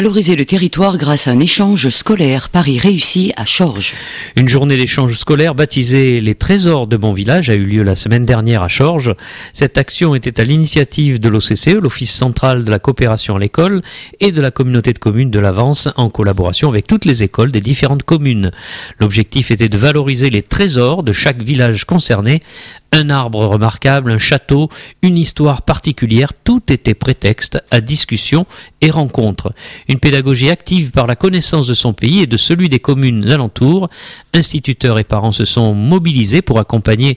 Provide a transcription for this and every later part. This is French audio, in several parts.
Valoriser le territoire grâce à un échange scolaire. Paris réussi à Chorges. Une journée d'échange scolaire baptisée Les Trésors de mon village a eu lieu la semaine dernière à Chorges. Cette action était à l'initiative de l'OCCE, l'Office central de la coopération à l'école, et de la communauté de communes de l'Avance en collaboration avec toutes les écoles des différentes communes. L'objectif était de valoriser les trésors de chaque village concerné. Un arbre remarquable, un château, une histoire particulière, tout était prétexte à discussion et rencontre. Une pédagogie active par la connaissance de son pays et de celui des communes alentours. Instituteurs et parents se sont mobilisés pour accompagner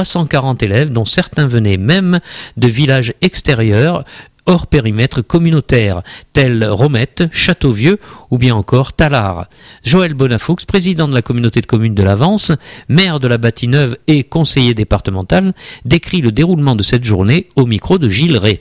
340 élèves, dont certains venaient même de villages extérieurs, hors périmètre communautaire, tels Romette, Châteauvieux ou bien encore Tallard. Joël Bonafoux, président de la communauté de communes de l'Avance, maire de la Bâtie-Neuve et conseiller départemental, décrit le déroulement de cette journée au micro de Gilles Ray.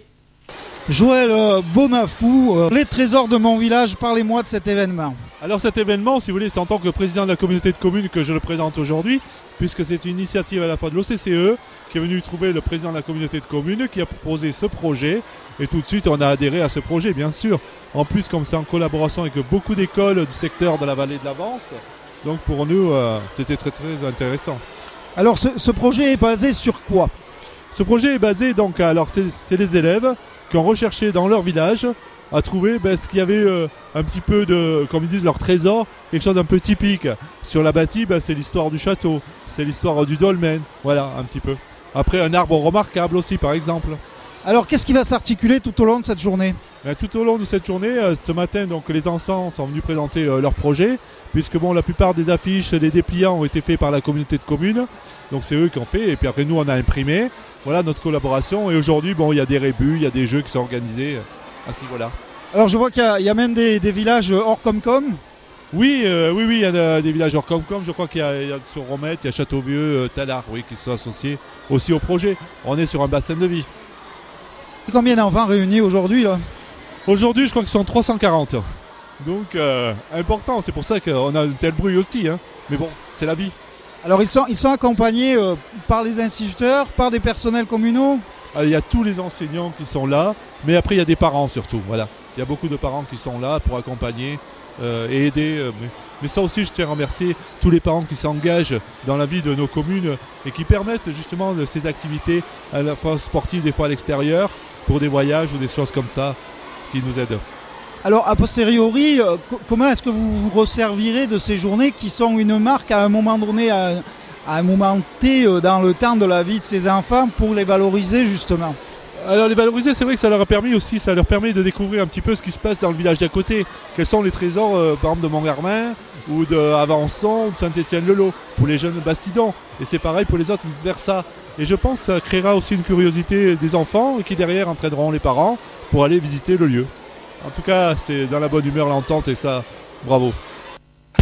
Joël Bonafoux, les trésors de mon village, parlez-moi de cet événement. Alors cet événement, si vous voulez, c'est en tant que président de la communauté de communes que je le présente aujourd'hui, puisque c'est une initiative à la fois de l'OCCE, qui est venu trouver le président de la communauté de communes, qui a proposé ce projet, et tout de suite on a adhéré à ce projet, bien sûr. En plus, comme c'est en collaboration avec beaucoup d'écoles du secteur de la vallée de l'Avance, donc pour nous, c'était très très intéressant. Alors ce projet est basé sur quoi ? Ce projet est basé, donc, alors c'est les élèves qui ont recherché dans leur village à trouver ce qu'il y avait un petit peu de, comme ils disent, leur trésor, quelque chose d'un peu typique. Sur la Bâtie, c'est l'histoire du château, c'est l'histoire du dolmen, voilà, un petit peu. Après, un arbre remarquable aussi, par exemple. Alors, qu'est-ce qui va s'articuler tout au long de cette journée ? Tout au long de cette journée, ce matin, donc, les enfants sont venus présenter leur projet, puisque la plupart des affiches, des dépliants ont été faits par la communauté de communes, donc c'est eux qui ont fait, et puis après nous on a imprimé, voilà notre collaboration, et aujourd'hui, il y a des rébus, il y a des jeux qui sont organisés à ce niveau-là. Alors je vois qu'il y a même des villages hors Comcom. Oui, il y a des villages hors Comcom, je crois qu'il y a sur Romette, il y a Châteauvieux, Tallard, oui, qui sont associés aussi au projet. On est sur un bassin de vie. Et combien d'enfants réunis aujourd'hui là ? Aujourd'hui, je crois qu'ils sont 340. Donc, important, c'est pour ça qu'on a un tel bruit aussi, hein. Mais bon, c'est la vie. Alors ils sont accompagnés par les instituteurs, par des personnels communaux ? Il y a tous les enseignants qui sont là, mais après il y a des parents surtout, voilà. Il y a beaucoup de parents qui sont là pour accompagner et aider. Mais ça aussi, je tiens à remercier tous les parents qui s'engagent dans la vie de nos communes et qui permettent justement ces activités à la fois sportives, des fois à l'extérieur, pour des voyages ou des choses comme ça qui nous aident. Alors, a posteriori, comment est-ce que vous vous resservirez de ces journées qui sont une marque à un moment donné, à un moment T dans le temps de la vie de ces enfants pour les valoriser justement ? Alors les valoriser, c'est vrai que ça leur a permis aussi, ça leur permet de découvrir un petit peu ce qui se passe dans le village d'à côté. Quels sont les trésors, par exemple, de Montgermain ou d'Avançon ou de Saint-Étienne-le-Lot pour les jeunes Bastidons. Et c'est pareil pour les autres, vice-versa. Et je pense que ça créera aussi une curiosité des enfants qui derrière entraîneront les parents pour aller visiter le lieu. En tout cas, c'est dans la bonne humeur, l'entente et ça, bravo.